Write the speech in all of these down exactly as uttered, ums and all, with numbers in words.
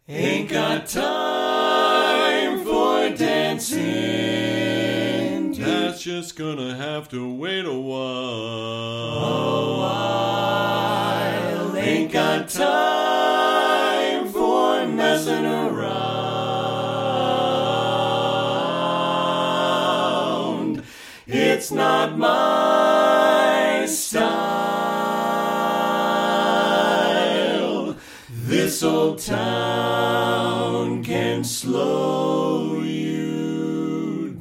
Ain't got time for dancing. That's just gonna have to wait a while. A while. Ain't got time for messing around. It's not my style. This old town can slow you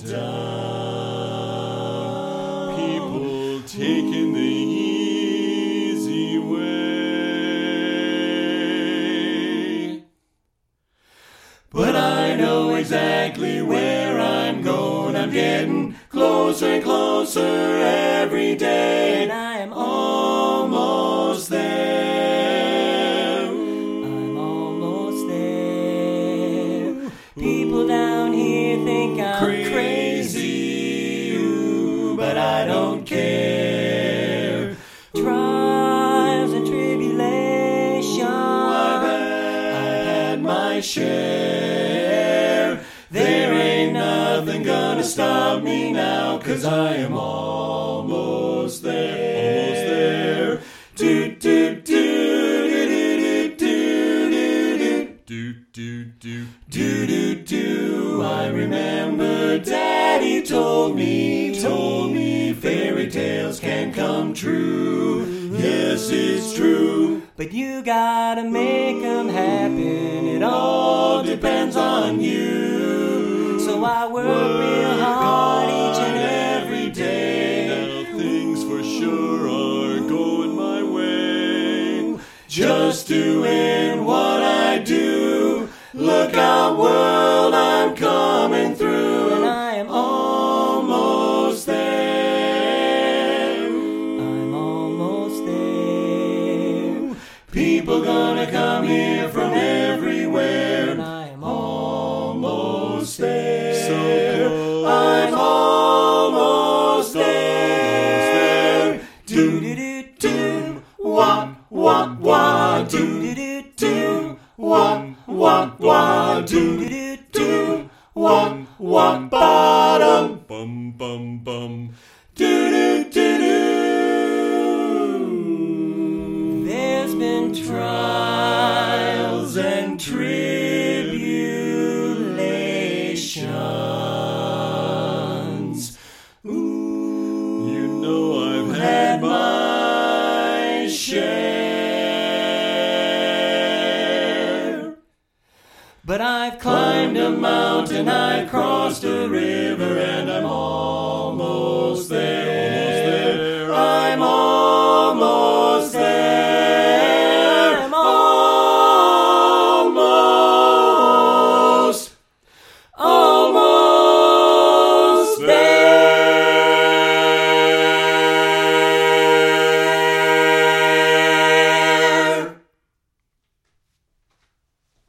down. People taking the easy way. But I know exactly where I'm going. I'm getting closer and closer every day, and I am almost there. I'm almost there. People down here think I'm crazy, crazy ooh, but I don't care. Trials and tribulations, I've had, I've had my share. There ain't nothing gonna stop me now, 'cause I am almost there, almost there. Do do do do do do do Do, do, do. do do do. I remember Daddy told me, told me fairy tales can come true. Yes, it's true. But you gotta make 'em happen. It all depends on you. So I work, work real hard each and every day. Now things for sure are going my way. Just doing what I do. Look out, world, I'm coming through, and I am almost there. I'm almost there. People gonna come here from everywhere, and I am almost there. So close. I'm almost there. Do do do do. Wah wah wah. Do do do do. Wah wah wah. Do do do do. Wah wah bottom. Bum, bum, bum. Do do do do. There's been trials and tribulations. Ooh, You know I've had had my my share. But I've climbed a mountain, I crossed a river, and I